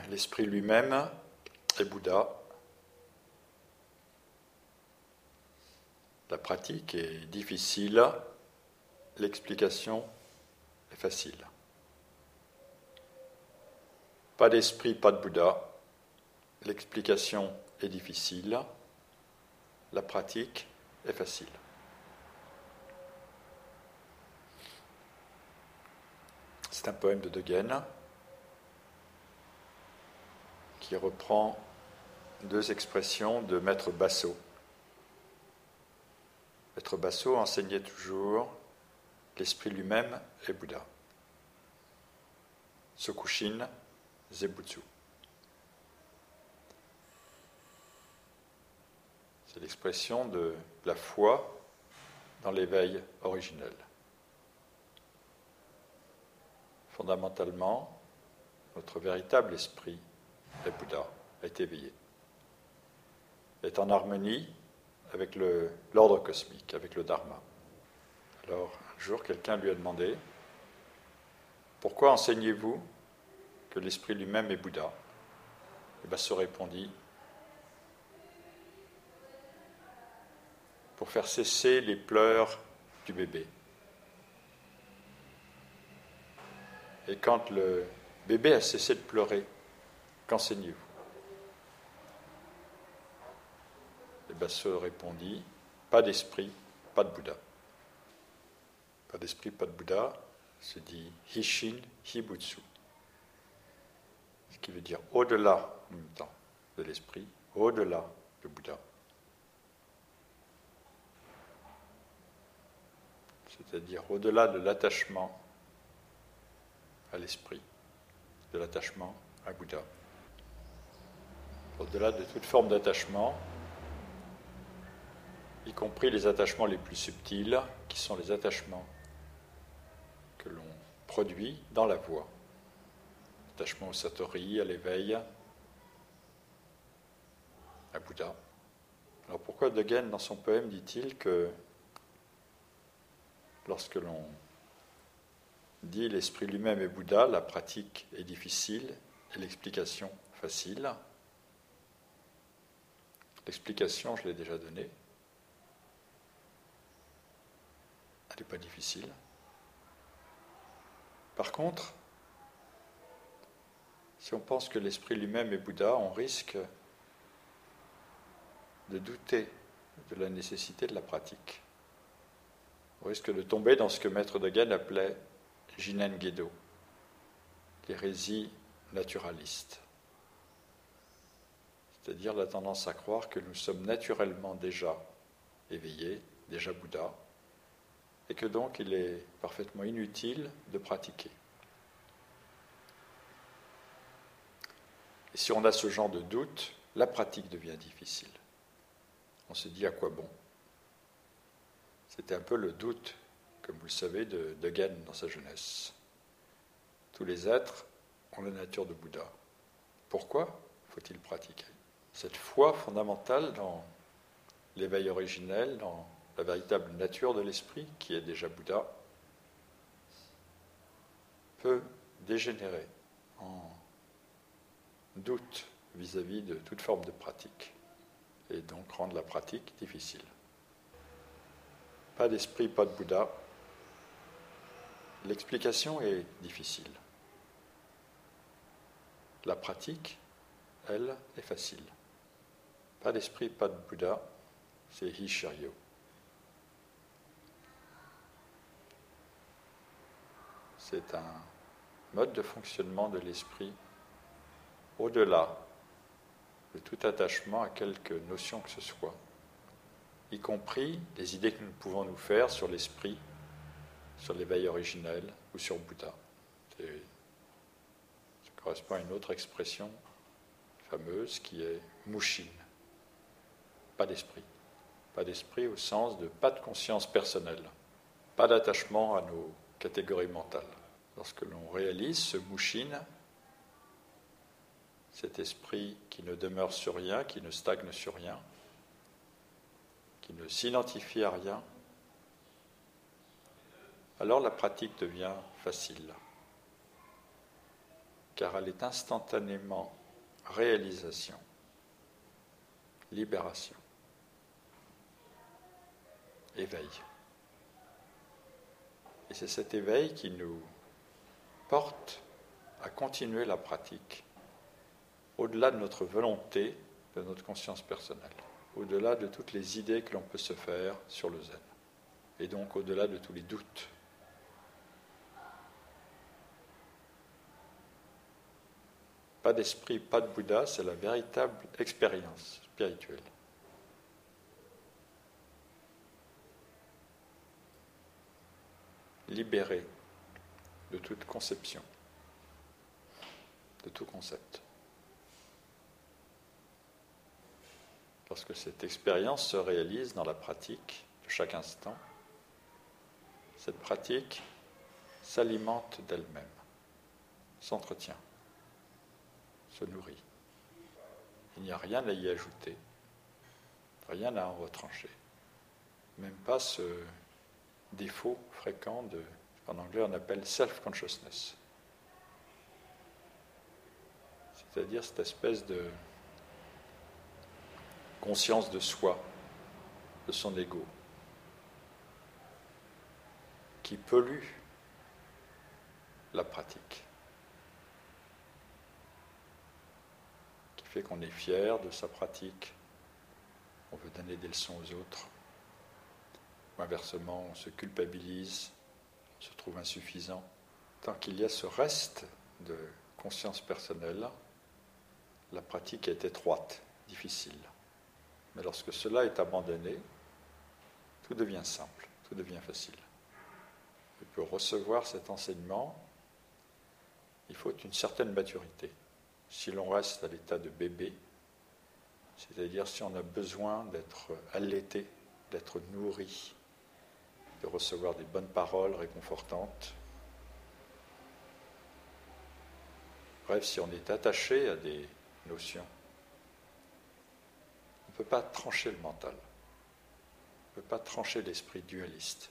l'esprit lui-même est Bouddha. La pratique est difficile, l'explication est facile. Pas d'esprit, pas de Bouddha. L'explication est difficile, la pratique est facile. C'est un poème de Dogen qui reprend deux expressions de Maître Basso. Maître Basso enseignait toujours l'esprit lui-même est Bouddha. Sokushin Zebutsu. C'est l'expression de la foi dans l'éveil originel. Fondamentalement, notre véritable esprit est Bouddha, est éveillé, est en harmonie avec l'ordre cosmique, avec le Dharma. Alors, un jour, quelqu'un lui a demandé « Pourquoi enseignez-vous que l'esprit lui-même est Bouddha ?» Et Basso répondit « Pour faire cesser les pleurs du bébé. » Et quand le bébé a cessé de pleurer, qu'enseignez-vous ? Et Basso répondit « Pas d'esprit, pas de Bouddha. » Pas d'esprit, pas de Bouddha, se dit Hishin Hibutsu. Ce qui veut dire au-delà, en même temps, de l'esprit, au-delà de Bouddha. C'est-à-dire au-delà de l'attachement à l'esprit, de l'attachement à Bouddha. Au-delà de toute forme d'attachement, y compris les attachements les plus subtils, qui sont les attachements que l'on produit dans la voie. Attachement au satori, à l'éveil, à Bouddha. Alors pourquoi Dogen, dans son poème, dit-il que lorsque l'on dit l'esprit lui-même est Bouddha, la pratique est difficile et l'explication facile. L'explication, je l'ai déjà donnée. Elle n'est pas difficile. Par contre, si on pense que l'esprit lui-même est Bouddha, on risque de douter de la nécessité de la pratique. On risque de tomber dans ce que Maître Dogen appelait Jinen Gedo, l'hérésie naturaliste. C'est-à-dire la tendance à croire que nous sommes naturellement déjà éveillés, déjà Bouddha, et que donc il est parfaitement inutile de pratiquer. Et si on a ce genre de doute, la pratique devient difficile. On se dit à quoi bon ? C'était un peu le doute, comme vous le savez, de Dogen dans sa jeunesse. Tous les êtres ont la nature de Bouddha. Pourquoi faut-il pratiquer ? Cette foi fondamentale dans l'éveil originel, dans la véritable nature de l'esprit, qui est déjà Bouddha, peut dégénérer en doute vis-à-vis de toute forme de pratique, et donc rendre la pratique difficile. Pas d'esprit, pas de Bouddha. L'explication est difficile. La pratique, elle, est facile. Pas d'esprit, pas de Bouddha, c'est Hishiryo. C'est un mode de fonctionnement de l'esprit au-delà de tout attachement à quelque notion que ce soit, y compris les idées que nous pouvons nous faire sur l'esprit, sur l'éveil originel ou sur Bouddha. Ça correspond à une autre expression fameuse qui est Mushin. Pas d'esprit. Pas d'esprit au sens de pas de conscience personnelle, pas d'attachement à nos catégories mentales. Lorsque l'on réalise ce Mushin, cet esprit qui ne demeure sur rien, qui ne stagne sur rien, qui ne s'identifie à rien, alors la pratique devient facile. car elle est instantanément réalisation, libération, éveil. Et c'est cet éveil qui nous porte à continuer la pratique au-delà de notre volonté, de notre conscience personnelle, au-delà de toutes les idées que l'on peut se faire sur le zen, et donc au-delà de tous les doutes. Pas d'esprit, pas de Bouddha, c'est la véritable expérience spirituelle. Libérée de toute conception, de tout concept. Lorsque cette expérience se réalise dans la pratique de chaque instant, cette pratique s'alimente d'elle-même, s'entretient, se nourrit. Il n'y a rien à y ajouter, rien à en retrancher. Même pas ce défaut fréquent en anglais on appelle self-consciousness. C'est-à-dire cette espèce de conscience de soi, de son ego, qui pollue la pratique, qui fait qu'on est fier de sa pratique, on veut donner des leçons aux autres, ou inversement, on se culpabilise, on se trouve insuffisant. Tant qu'il y a ce reste de conscience personnelle, la pratique est étroite, difficile. Mais lorsque cela est abandonné, tout devient simple, tout devient facile. Et pour recevoir cet enseignement, il faut une certaine maturité. Si l'on reste à l'état de bébé, c'est-à-dire si on a besoin d'être allaité, d'être nourri, de recevoir des bonnes paroles réconfortantes, bref, si on est attaché à des notions, on ne peut pas trancher le mental, on ne peut pas trancher l'esprit dualiste.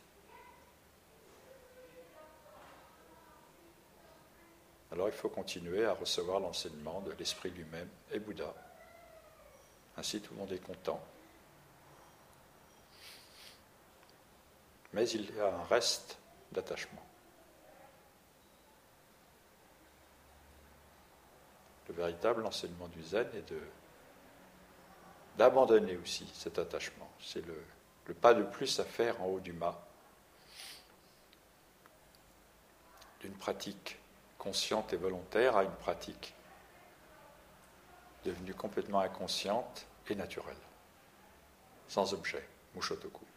Alors il faut continuer à recevoir l'enseignement de l'esprit lui-même et Bouddha. Ainsi tout le monde est content. Mais il y a un reste d'attachement. Le véritable enseignement du zen est d'abandonner aussi cet attachement. C'est le pas de plus à faire en haut du mât d'une pratique consciente et volontaire à une pratique devenue complètement inconsciente et naturelle, sans objet, Mushotoku.